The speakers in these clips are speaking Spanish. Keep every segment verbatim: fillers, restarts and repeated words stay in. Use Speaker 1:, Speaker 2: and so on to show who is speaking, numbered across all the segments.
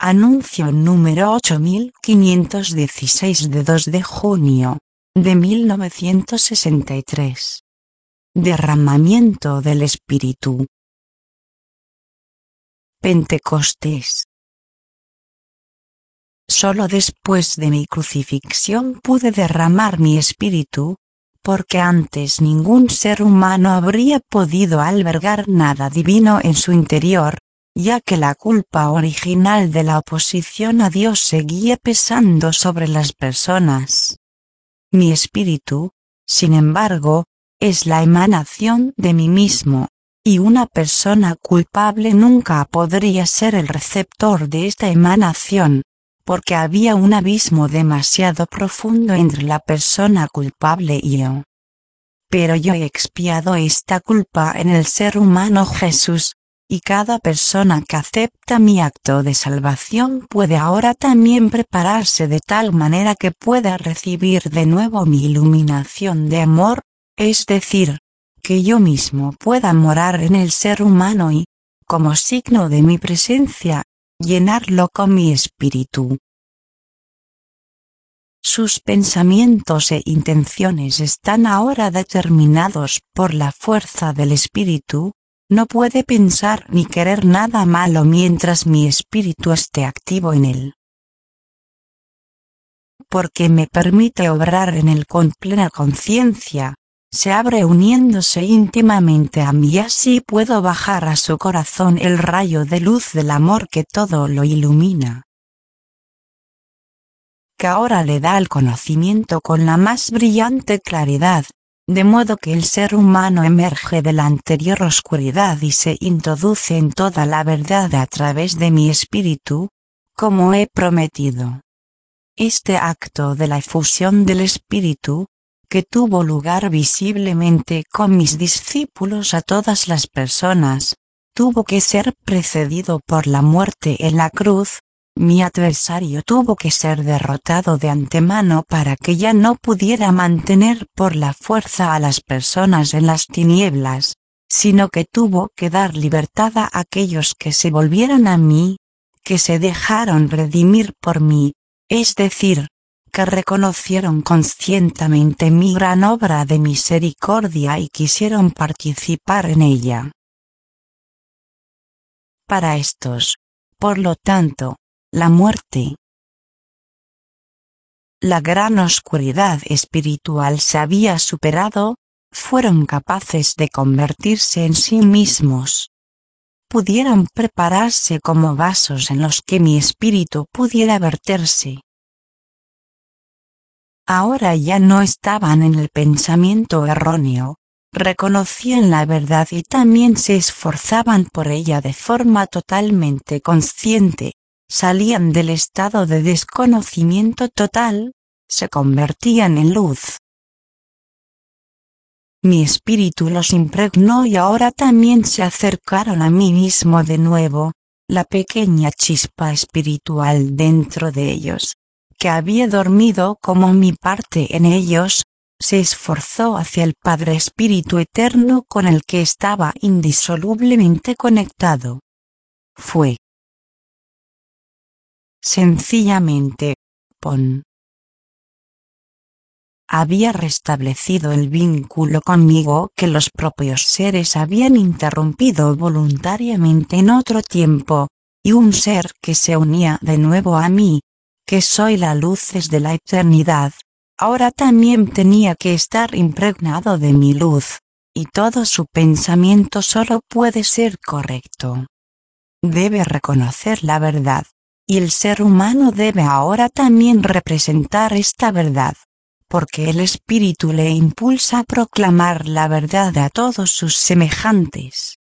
Speaker 1: Anuncio número ocho mil quinientos dieciséis de dos de junio de mil novecientos sesenta y tres. Derramamiento del Espíritu. Pentecostés. Solo después de mi crucifixión pude derramar mi espíritu, porque antes ningún ser humano habría podido albergar nada divino en su interior, ya que la culpa original de la oposición a Dios seguía pesando sobre las personas. Mi espíritu, sin embargo, es la emanación de mí mismo, y una persona culpable nunca podría ser el receptor de esta emanación, porque había un abismo demasiado profundo entre la persona culpable y yo. Pero yo he expiado esta culpa en el ser humano Jesús, y cada persona que acepta mi acto de salvación puede ahora también prepararse de tal manera que pueda recibir de nuevo mi iluminación de amor, es decir, que yo mismo pueda morar en el ser humano y, como signo de mi presencia, llenarlo con mi espíritu. Sus pensamientos e intenciones están ahora determinados por la fuerza del espíritu. No puede pensar ni querer nada malo mientras mi espíritu esté activo en él. Porque me permite obrar en él con plena conciencia, se abre uniéndose íntimamente a mí y así puedo bajar a su corazón el rayo de luz del amor que todo lo ilumina. Que ahora le da el conocimiento con la más brillante claridad, de modo que el ser humano emerge de la anterior oscuridad y se introduce en toda la verdad a través de mi espíritu, como he prometido. Este acto de la efusión del espíritu, que tuvo lugar visiblemente con mis discípulos a todas las personas, tuvo que ser precedido por la muerte en la cruz. Mi adversario tuvo que ser derrotado de antemano para que ya no pudiera mantener por la fuerza a las personas en las tinieblas, sino que tuvo que dar libertad a aquellos que se volvieran a mí, que se dejaron redimir por mí, es decir, que reconocieron conscientemente mi gran obra de misericordia y quisieron participar en ella. Para estos, por lo tanto, la muerte, la gran oscuridad espiritual se había superado, fueron capaces de convertirse en sí mismos. Pudieron prepararse como vasos en los que mi espíritu pudiera verterse. Ahora ya no estaban en el pensamiento erróneo, reconocían la verdad y también se esforzaban por ella de forma totalmente consciente. Salían del estado de desconocimiento total, se convertían en luz. Mi espíritu los impregnó y ahora también se acercaron a mí mismo de nuevo, la pequeña chispa espiritual dentro de ellos, que había dormido como mi parte en ellos, se esforzó hacia el Padre Espíritu Eterno con el que estaba indisolublemente conectado. Fue sencillamente, pon. Había restablecido el vínculo conmigo que los propios seres habían interrumpido voluntariamente en otro tiempo, y un ser que se unía de nuevo a mí, que soy la luz desde la eternidad, ahora también tenía que estar impregnado de mi luz, y todo su pensamiento solo puede ser correcto. Debe reconocer la verdad. Y el ser humano debe ahora también representar esta verdad, porque el espíritu le impulsa a proclamar la verdad a todos sus semejantes.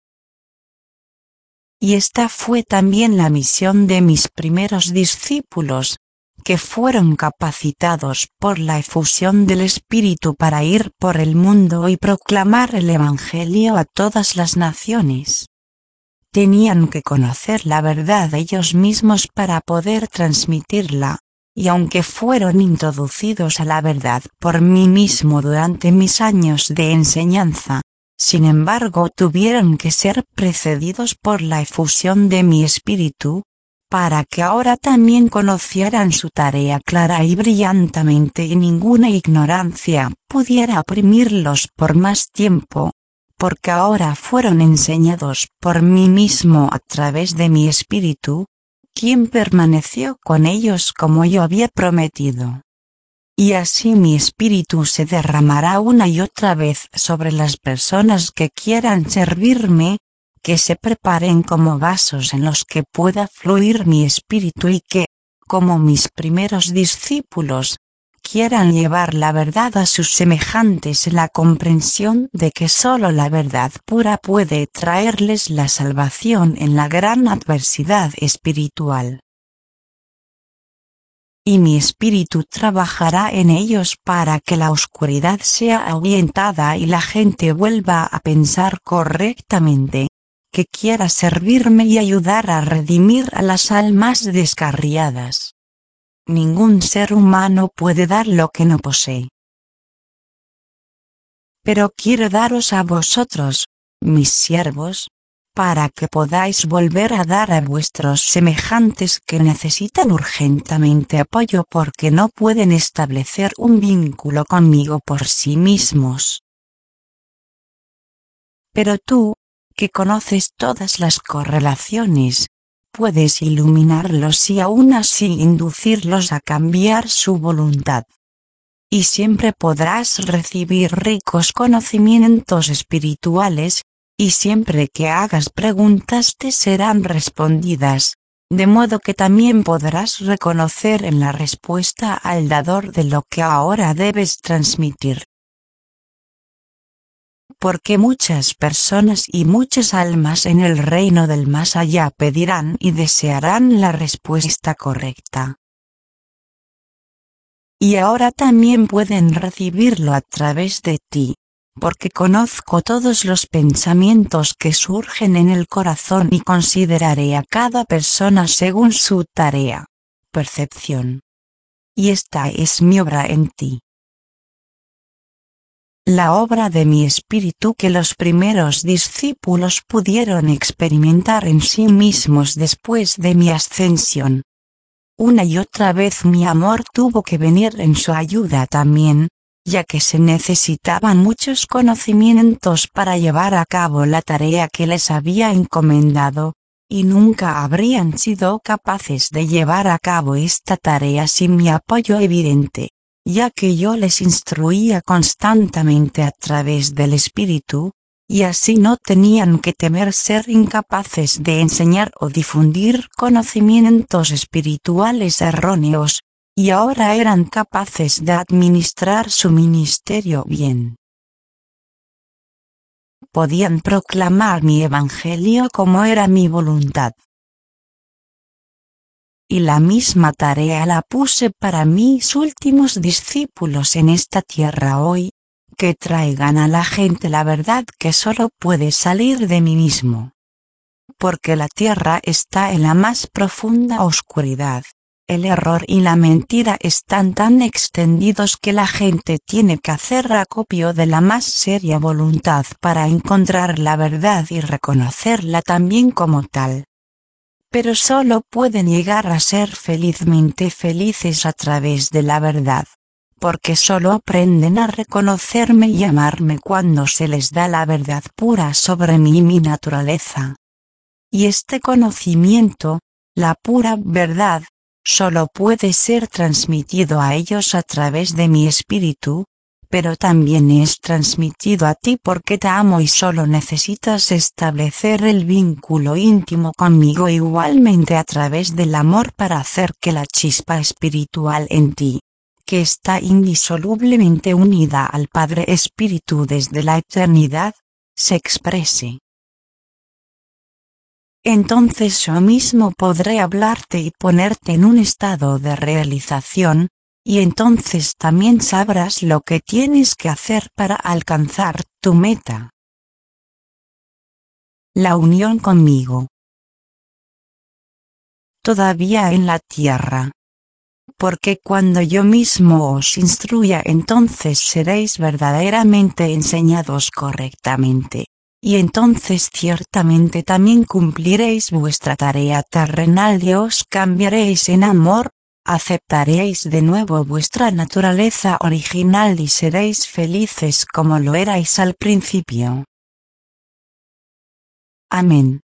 Speaker 1: Y esta fue también la misión de mis primeros discípulos, que fueron capacitados por la efusión del espíritu para ir por el mundo y proclamar el evangelio a todas las naciones. Tenían que conocer la verdad ellos mismos para poder transmitirla, y aunque fueron introducidos a la verdad por mí mismo durante mis años de enseñanza, sin embargo tuvieron que ser precedidos por la efusión de mi espíritu, para que ahora también conocieran su tarea clara y brillantemente y ninguna ignorancia pudiera oprimirlos por más tiempo, porque ahora fueron enseñados por mí mismo a través de mi espíritu, quien permaneció con ellos como yo había prometido. Y así mi espíritu se derramará una y otra vez sobre las personas que quieran servirme, que se preparen como vasos en los que pueda fluir mi espíritu y que, como mis primeros discípulos, quieran llevar la verdad a sus semejantes en la comprensión de que sólo la verdad pura puede traerles la salvación en la gran adversidad espiritual. Y mi espíritu trabajará en ellos para que la oscuridad sea ahuyentada y la gente vuelva a pensar correctamente, que quiera servirme y ayudar a redimir a las almas descarriadas. Ningún ser humano puede dar lo que no posee. Pero quiero daros a vosotros, mis siervos, para que podáis volver a dar a vuestros semejantes que necesitan urgentemente apoyo porque no pueden establecer un vínculo conmigo por sí mismos. Pero tú, que conoces todas las correlaciones, puedes iluminarlos y aún así inducirlos a cambiar su voluntad. Y siempre podrás recibir ricos conocimientos espirituales, y siempre que hagas preguntas te serán respondidas, de modo que también podrás reconocer en la respuesta al dador de lo que ahora debes transmitir. Porque muchas personas y muchas almas en el reino del más allá pedirán y desearán la respuesta correcta. Y ahora también pueden recibirlo a través de ti, porque conozco todos los pensamientos que surgen en el corazón y consideraré a cada persona según su tarea, percepción. Y esta es mi obra en ti. La obra de mi espíritu que los primeros discípulos pudieron experimentar en sí mismos después de mi ascensión. Una y otra vez mi amor tuvo que venir en su ayuda también, ya que se necesitaban muchos conocimientos para llevar a cabo la tarea que les había encomendado, y nunca habrían sido capaces de llevar a cabo esta tarea sin mi apoyo evidente, ya que yo les instruía constantemente a través del espíritu, y así no tenían que temer ser incapaces de enseñar o difundir conocimientos espirituales erróneos, y ahora eran capaces de administrar su ministerio bien. Podían proclamar mi evangelio como era mi voluntad. Y la misma tarea la puse para mis últimos discípulos en esta tierra hoy, que traigan a la gente la verdad que solo puede salir de mí mismo. Porque la tierra está en la más profunda oscuridad. El error y la mentira están tan extendidos que la gente tiene que hacer acopio de la más seria voluntad para encontrar la verdad y reconocerla también como tal. Pero solo pueden llegar a ser felizmente felices a través de la verdad, porque solo aprenden a reconocerme y amarme cuando se les da la verdad pura sobre mí y mi naturaleza. Y este conocimiento, la pura verdad, solo puede ser transmitido a ellos a través de mi espíritu, pero también es transmitido a ti porque te amo y solo necesitas establecer el vínculo íntimo conmigo igualmente a través del amor para hacer que la chispa espiritual en ti, que está indisolublemente unida al Padre Espíritu desde la eternidad, se exprese. Entonces yo mismo podré hablarte y ponerte en un estado de realización, y entonces también sabrás lo que tienes que hacer para alcanzar tu meta. La unión conmigo. Todavía en la tierra. Porque cuando yo mismo os instruya entonces seréis verdaderamente enseñados correctamente, y entonces ciertamente también cumpliréis vuestra tarea terrenal y os cambiaréis en amor, aceptaréis de nuevo vuestra naturaleza original y seréis felices como lo erais al principio. Amén.